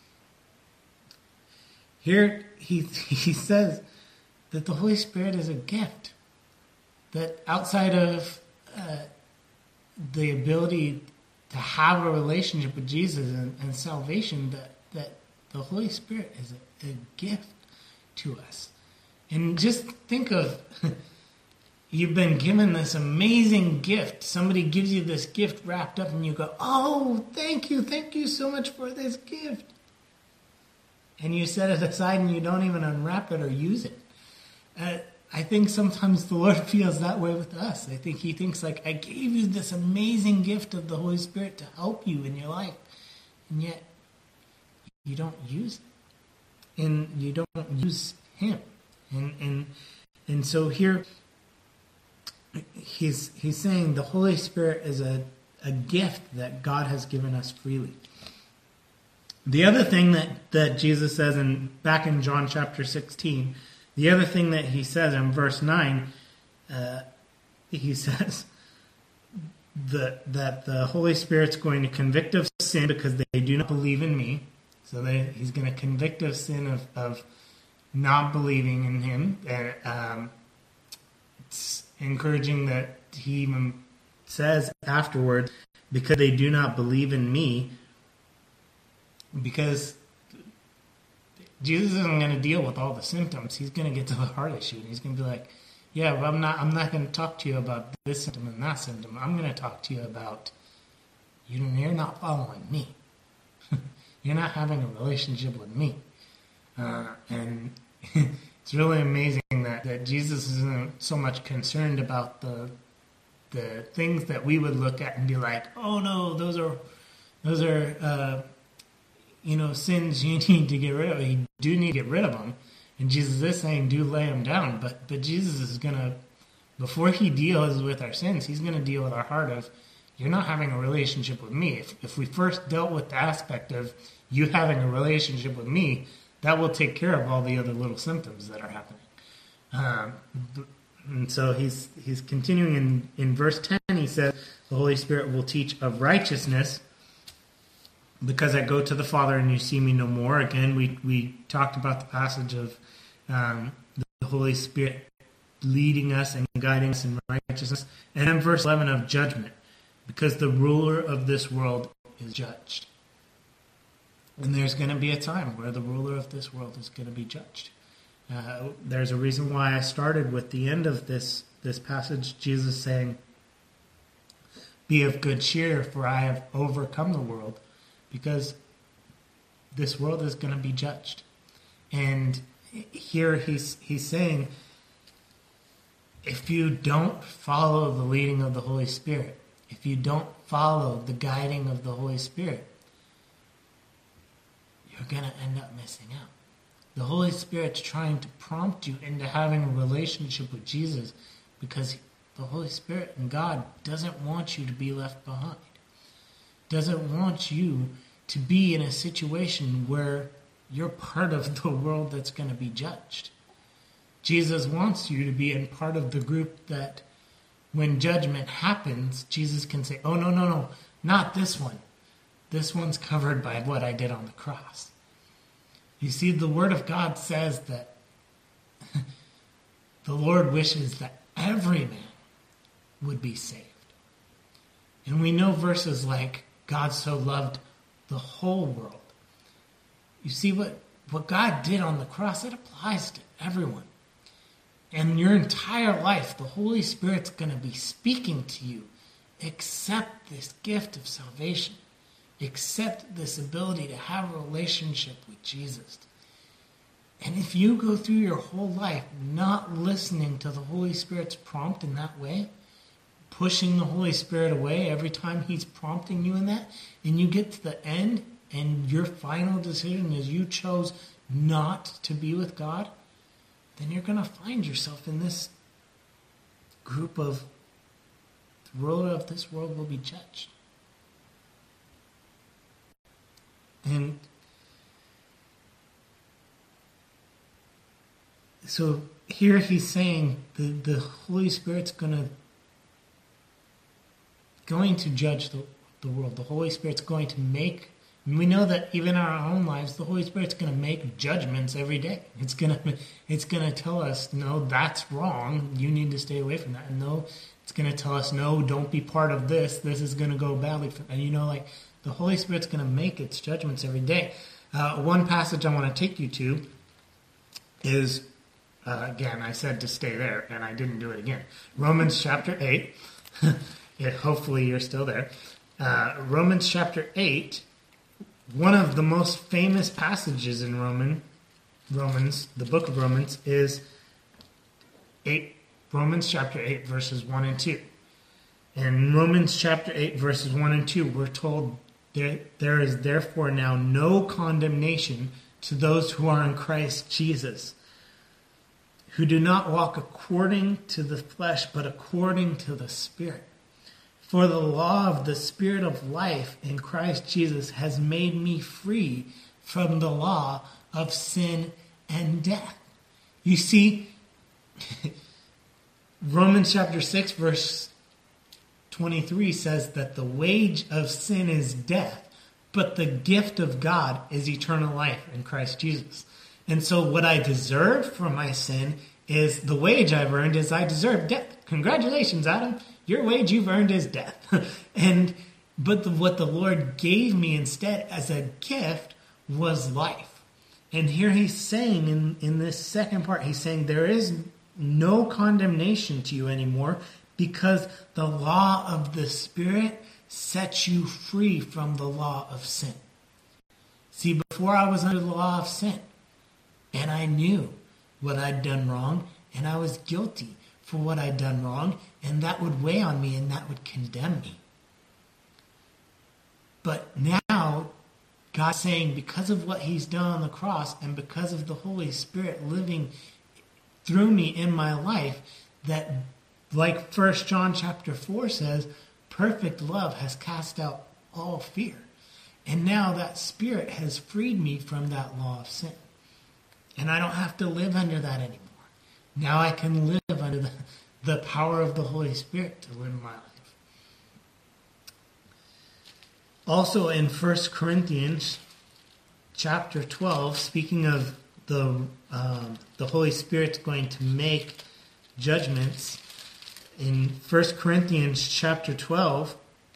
Here he says that the Holy Spirit is a gift, that outside of the ability to have a relationship with Jesus and salvation, that the Holy Spirit is a gift to us. And just think of, you've been given this amazing gift. Somebody gives you this gift wrapped up and you go, oh, thank you so much for this gift. And you set it aside and you don't even unwrap it or use it. I think sometimes the Lord feels that way with us. I think he thinks like, I gave you this amazing gift of the Holy Spirit to help you in your life. And yet, you don't use it. And you don't use him. And so here, he's saying the Holy Spirit is a gift that God has given us freely. The other thing that Jesus says back in John chapter 16, the other thing that he says in verse 9, he says that the Holy Spirit's going to convict of sin because they do not believe in me. So he's going to convict of sin of not believing in him. It's encouraging that he even says afterwards, because they do not believe in me, because Jesus isn't going to deal with all the symptoms. He's going to get to the heart issue, and he's going to be like, yeah, but I'm not going to talk to you about this symptom and that symptom. I'm going to talk to you about you're not following me. You're not having a relationship with me. And it's really amazing that Jesus isn't so much concerned about the things that we would look at and be like, oh no, those are sins you need to get rid of. You do need to get rid of them. And Jesus is saying, do lay them down. But Jesus is going to, before he deals with our sins, he's going to deal with our heart of, you're not having a relationship with me. If we first dealt with the aspect of you having a relationship with me, that will take care of all the other little symptoms that are happening. And so he's continuing in verse 10, he says, the Holy Spirit will teach of righteousness, because I go to the Father and you see me no more. Again, we talked about the passage of the Holy Spirit leading us and guiding us in righteousness. And then verse 11 of judgment, because the ruler of this world is judged. And there's going to be a time where the ruler of this world is going to be judged. There's a reason why I started with the end of this passage, Jesus saying, be of good cheer, for I have overcome the world. Because this world is going to be judged. And here he's saying, if you don't follow the leading of the Holy Spirit, if you don't follow the guiding of the Holy Spirit, you're going to end up missing out. The Holy Spirit's trying to prompt you into having a relationship with Jesus, because the Holy Spirit and God doesn't want you to be left behind. Doesn't want you to be in a situation where you're part of the world that's going to be judged. Jesus wants you to be in part of the group that when judgment happens, Jesus can say, oh, no, no, no, not this one. This one's covered by what I did on the cross. You see, the Word of God says that the Lord wishes that every man would be saved. And we know verses like, God so loved the whole world. You see, what God did on the cross, it applies to everyone. And your entire life, the Holy Spirit's going to be speaking to you. Accept this gift of salvation. Accept this ability to have a relationship with Jesus. And if you go through your whole life not listening to the Holy Spirit's prompt in that way, pushing the Holy Spirit away every time he's prompting you in that, and you get to the end and your final decision is you chose not to be with God, then you're going to find yourself in this group of the ruler of this world will be judged. And so here he's saying the Holy Spirit's going to judge the world. The Holy Spirit's going to make, and we know that even in our own lives, the Holy Spirit's going to make judgments every day. It's going to tell us, no, that's wrong. You need to stay away from that. And no, it's going to tell us, no, don't be part of this. This is going to go badly. And the Holy Spirit's going to make its judgments every day. One passage I want to take you to is, again, I said to stay there, and I didn't do it again. Romans chapter 8. Hopefully you're still there. Romans chapter 8, one of the most famous passages in Romans, the book of Romans, is Romans chapter 8, verses 1 and 2. In Romans chapter 8, verses 1 and 2, we're told, there is therefore now no condemnation to those who are in Christ Jesus, who do not walk according to the flesh, but according to the Spirit. For the law of the Spirit of life in Christ Jesus has made me free from the law of sin and death. You see, Romans chapter 6, verse 23 says that the wage of sin is death, but the gift of God is eternal life in Christ Jesus. And so what I deserve for my sin is the wage I've earned is I deserve death. Congratulations, Adam. Your wage you've earned is death. But what the Lord gave me instead as a gift was life. And here he's saying in this second part, he's saying there is no condemnation to you anymore because the law of the Spirit sets you free from the law of sin. See, before I was under the law of sin, and I knew what I'd done wrong, and I was guilty for what I'd done wrong, and that would weigh on me and that would condemn me. But now, God's saying because of what he's done on the cross and because of the Holy Spirit living through me in my life, that like 1 John chapter 4 says, perfect love has cast out all fear. And now that Spirit has freed me from that law of sin. And I don't have to live under that anymore. Now I can live under the power of the Holy Spirit to live my life. Also in 1 Corinthians chapter 12, speaking of the Holy Spirit's going to make judgments, in 1 Corinthians chapter 12,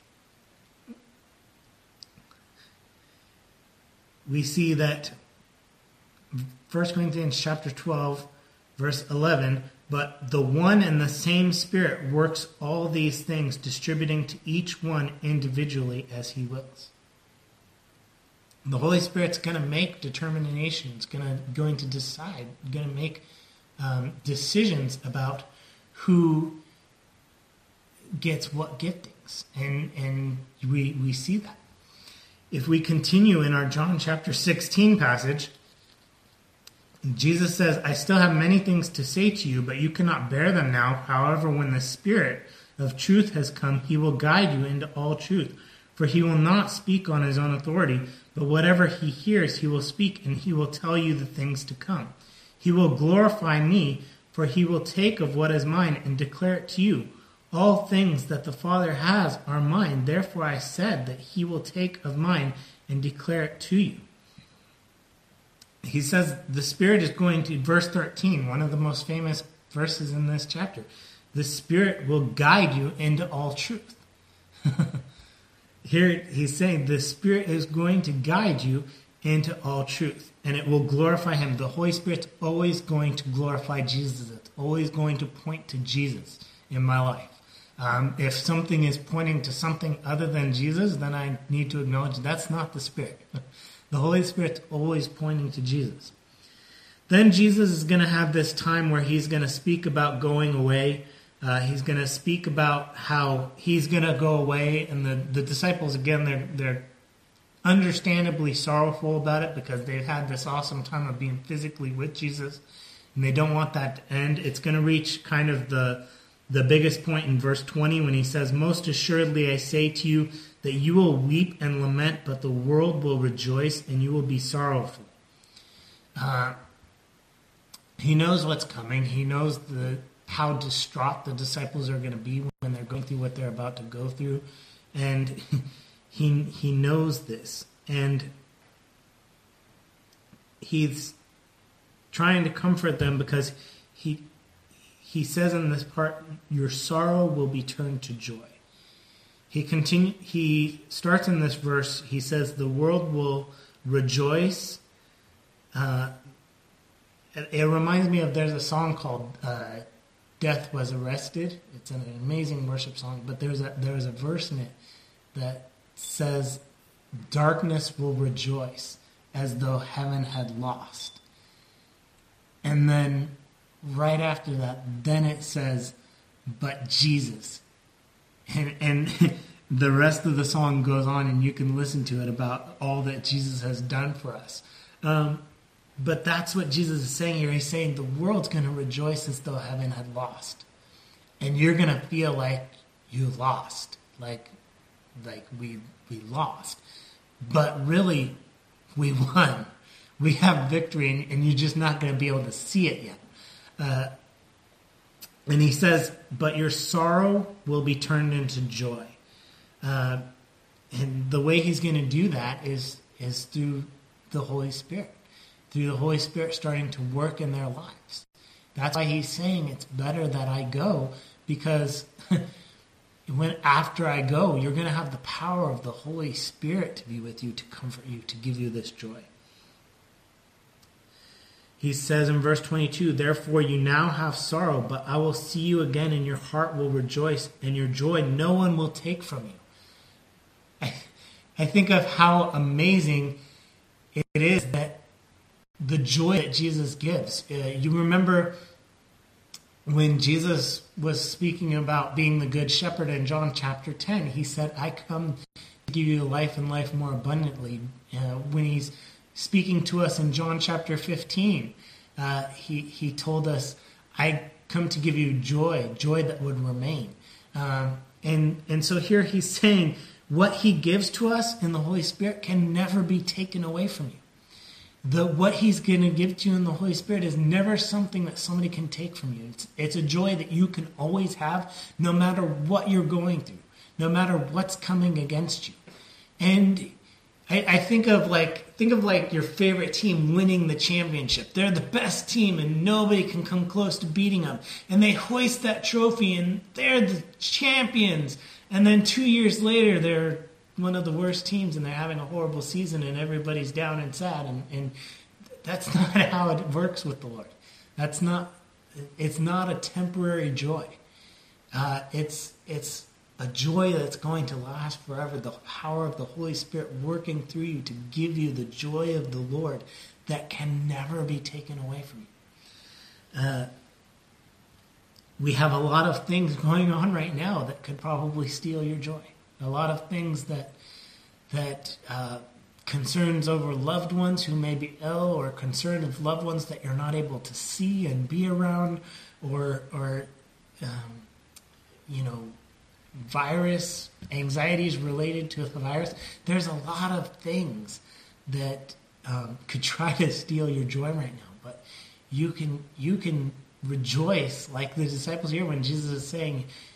we see that 1 Corinthians chapter 12, verse 11, but the one and the same Spirit works all these things, distributing to each one individually as he wills. The Holy Spirit's going to make determinations, going to decide, going to make decisions about who gets what giftings. And we see that. If we continue in our John chapter 16 passage, Jesus says, I still have many things to say to you, but you cannot bear them now. However, when the Spirit of truth has come, he will guide you into all truth. For he will not speak on his own authority, but whatever he hears, he will speak, and he will tell you the things to come. He will glorify me, for he will take of what is mine and declare it to you. All things that the Father has are mine. Therefore I said that he will take of mine and declare it to you. He says the Spirit is going to, verse 13, one of the most famous verses in this chapter, the Spirit will guide you into all truth. Here he's saying the Spirit is going to guide you into all truth, and it will glorify him. The Holy Spirit's always going to glorify Jesus. It's always going to point to Jesus in my life. If something is pointing to something other than Jesus, then I need to acknowledge that's not the Spirit. The Holy Spirit's always pointing to Jesus. Then Jesus is going to have this time where he's going to speak about going away. He's going to speak about how he's going to go away. And the disciples, again, they're understandably sorrowful about it because they've had this awesome time of being physically with Jesus. And they don't want that to end. It's going to reach kind of the biggest point in verse 20 when he says, most assuredly I say to you that you will weep and lament, but the world will rejoice and you will be sorrowful. He knows what's coming. He knows how distraught the disciples are going to be when they're going through what they're about to go through. And he knows this. And he's trying to comfort them because he says in this part, your sorrow will be turned to joy. He starts in this verse, he says, the world will rejoice. It reminds me of, there's a song called Death Was Arrested. It's an amazing worship song, but there's a verse in it that says, darkness will rejoice as though heaven had lost. And then right after that, then it says, but Jesus. And the rest of the song goes on, and you can listen to it about all that Jesus has done for us. But that's what Jesus is saying here. He's saying the world's going to rejoice as though heaven had lost. And you're going to feel like you lost. Like we lost. But really, we won. We have victory, and you're just not going to be able to see it yet. And he says, but your sorrow will be turned into joy. And the way he's going to do that is through the Holy Spirit. Through the Holy Spirit starting to work in their lives. That's why he's saying it's better that I go, because after I go, you're going to have the power of the Holy Spirit to be with you, to comfort you, to give you this joy. He says in verse 22, therefore you now have sorrow, but I will see you again and your heart will rejoice, and your joy no one will take from you. I think of how amazing it is that the joy that Jesus gives. You remember when Jesus was speaking about being the good shepherd in John chapter 10, he said, I come to give you life and life more abundantly. When he's speaking to us in John chapter 15, he told us, I come to give you joy that would remain. And so here he's saying what he gives to us in the Holy Spirit can never be taken away from you. What he's going to give to you in the Holy Spirit is never something that somebody can take from you. It's a joy that you can always have no matter what you're going through, no matter what's coming against you. And I think of your favorite team winning the championship. They're the best team and nobody can come close to beating them. And they hoist that trophy and they're the champions. And then 2 years later, they're one of the worst teams and they're having a horrible season and everybody's down and sad. And that's not how it works with the Lord. It's not a temporary joy. It's a joy that's going to last forever. The power of the Holy Spirit working through you to give you the joy of the Lord that can never be taken away from you. We have a lot of things going on right now that could probably steal your joy. A lot of things that concerns over loved ones who may be ill, or concern of loved ones that you're not able to see and be around, or virus, anxieties related to the virus. There's a lot of things that could try to steal your joy right now, but you can rejoice like the disciples here when Jesus is saying,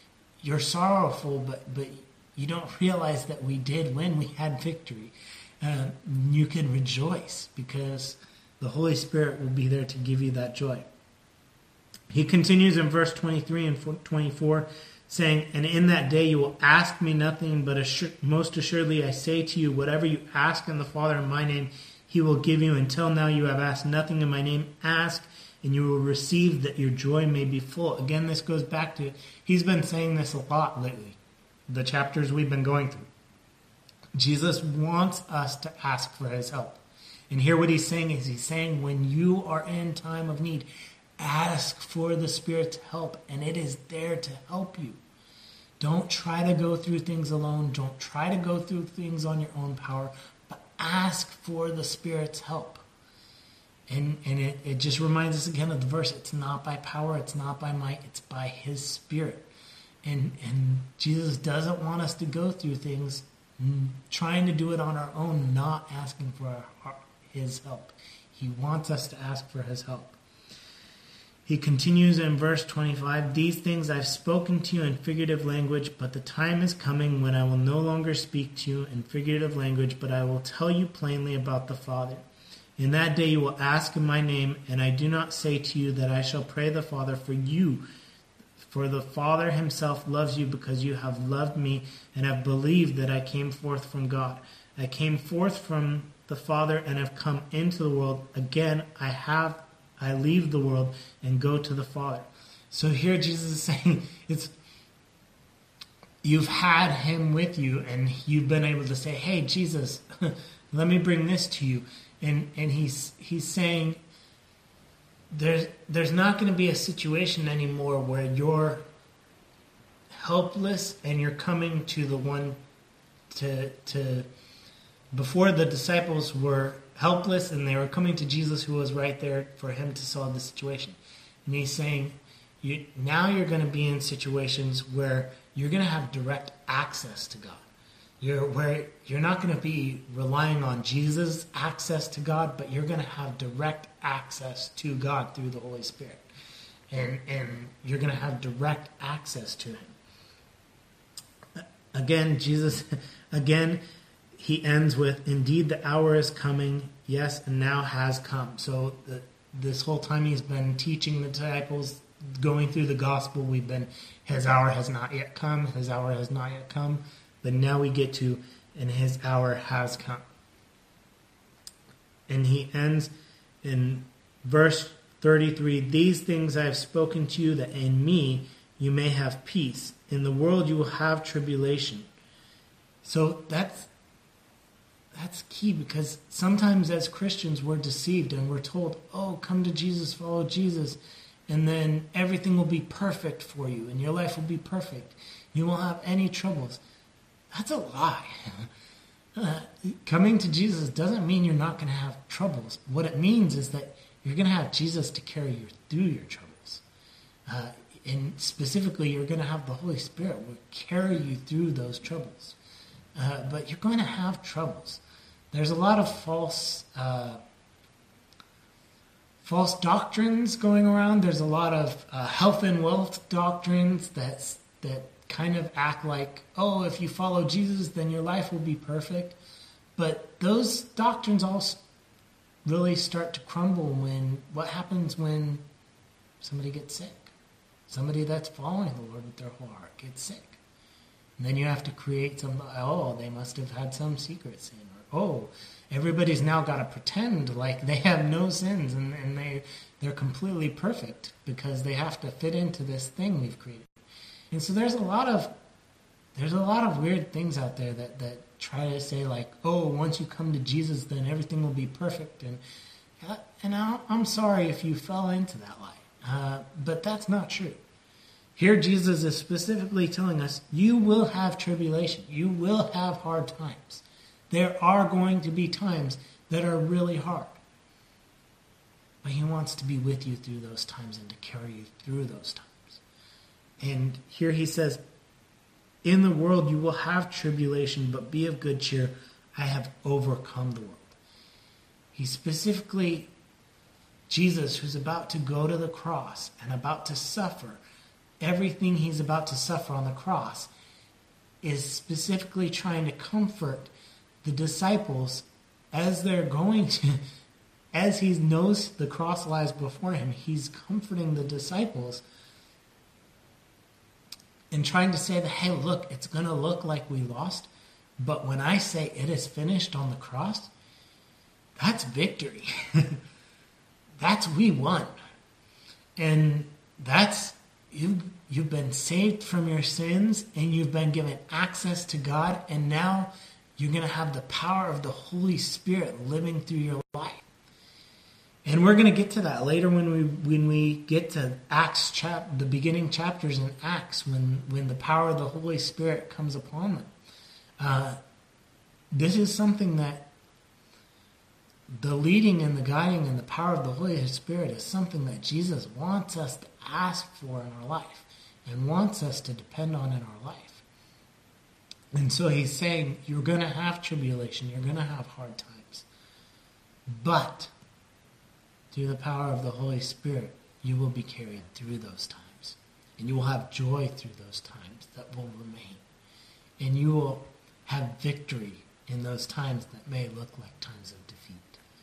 you're sorrowful, but you don't realize that we did win. We had victory. You can rejoice because the Holy Spirit will be there to give you that joy. He continues in verse 23 and 24, saying, "And in that day you will ask me nothing, but most assuredly I say to you, whatever you ask in the Father in my name, he will give you. Until now you have asked nothing in my name. Ask, and you will receive, that your joy may be full." Again, this goes back to, he's been saying this a lot lately, the chapters we've been going through. Jesus wants us to ask for his help. And here what he's saying is, he's saying when you are in time of need, ask for the Spirit's help, and it is there to help you. Don't try to go through things alone. Don't try to go through things on your own power, but ask for the Spirit's help. And it just reminds us again of the verse. It's not by power, it's not by might, it's by his Spirit. And Jesus doesn't want us to go through things trying to do it on our own, not asking for his help. He wants us to ask for his help. He continues in verse 25, "These things I've spoken to you in figurative language, but the time is coming when I will no longer speak to you in figurative language, but I will tell you plainly about the Father. In that day you will ask in my name, and I do not say to you that I shall pray the Father for you, for the Father himself loves you because you have loved me and have believed that I came forth from God. I came forth from the Father and have come into the world. Again, I leave the world and go to the Father." So here Jesus is saying, you've had him with you, and you've been able to say, "Hey, Jesus, let me bring this to you." And he's saying, there's not going to be a situation anymore where you're helpless and you're coming to the one to before the disciples were helpless and they were coming to Jesus, who was right there for him to solve the situation. And he's saying, now you're going to be in situations where you're going to have direct access to God. Where you're not going to be relying on Jesus' access to God, but you're going to have direct access to God through the Holy Spirit. And you're going to have direct access to him. Again, he ends with, "Indeed, the hour is coming, yes, and now has come." So this whole time he's been teaching the disciples, going through the gospel, his hour has not yet come, his hour has not yet come. But now we get to, and his hour has come. And he ends in verse 33, "These things I have spoken to you, that in me you may have peace. In the world you will have tribulation." So that's key, because sometimes as Christians we're deceived and we're told, "Oh, come to Jesus, follow Jesus, and then everything will be perfect for you, and your life will be perfect. You won't have any troubles." That's a lie. Coming to Jesus doesn't mean you're not going to have troubles. What it means is that you're going to have Jesus to carry you through your troubles. And specifically, you're going to have the Holy Spirit will carry you through those troubles. But you're going to have troubles. There's a lot of false doctrines going around. There's a lot of health and wealth doctrines that kind of act like, oh, if you follow Jesus, then your life will be perfect. But those doctrines all really start to crumble what happens when somebody gets sick? Somebody that's following the Lord with their whole heart gets sick. And then you have to create they must have had some secret sin. Or, everybody's now got to pretend like they have no sins and they're completely perfect because they have to fit into this thing we've created. And so there's a lot of weird things out there that try to say like, "Oh, once you come to Jesus, then everything will be perfect." And I'm sorry if you fell into that lie, but that's not true. Here Jesus is specifically telling us, you will have tribulation. You will have hard times. There are going to be times that are really hard. But he wants to be with you through those times and to carry you through those times. And here he says, "In the world you will have tribulation, but be of good cheer. I have overcome the world." He specifically, Jesus, who's about to go to the cross and about to suffer, everything he's about to suffer on the cross is specifically trying to comfort the disciples as they're going to, as he knows the cross lies before him, he's comforting the disciples and trying to say that, hey, look, it's going to look like we lost, but when I say it is finished on the cross, that's victory. That's we won. And that's, you've been saved from your sins and you've been given access to God, and now you're going to have the power of the Holy Spirit living through your life. And we're going to get to that later when we get to Acts, the beginning chapters in Acts, when the power of the Holy Spirit comes upon them. This is something that the leading and the guiding and the power of the Holy Spirit is something that Jesus wants us to ask for in our life and wants us to depend on in our life. And so he's saying, you're going to have tribulation, you're going to have hard times, but through the power of the Holy Spirit, you will be carried through those times. And you will have joy through those times that will remain. And you will have victory in those times that may look like times of defeat.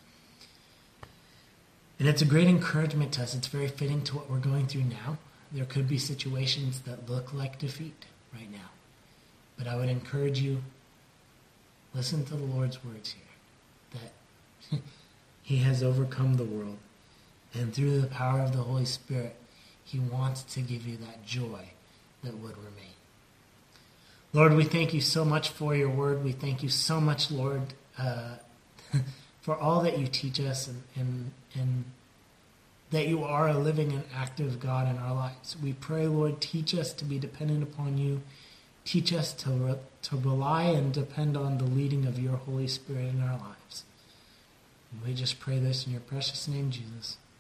And it's a great encouragement to us. It's very fitting to what we're going through now. There could be situations that look like defeat right now. But I would encourage you, listen to the Lord's words here, that he has overcome the world. And through the power of the Holy Spirit, he wants to give you that joy that would remain. Lord, we thank you so much for your word. We thank you so much, Lord, for all that you teach us and that you are a living and active God in our lives. We pray, Lord, teach us to be dependent upon you. Teach us to rely and depend on the leading of your Holy Spirit in our lives. And we just pray this in your precious name, Jesus.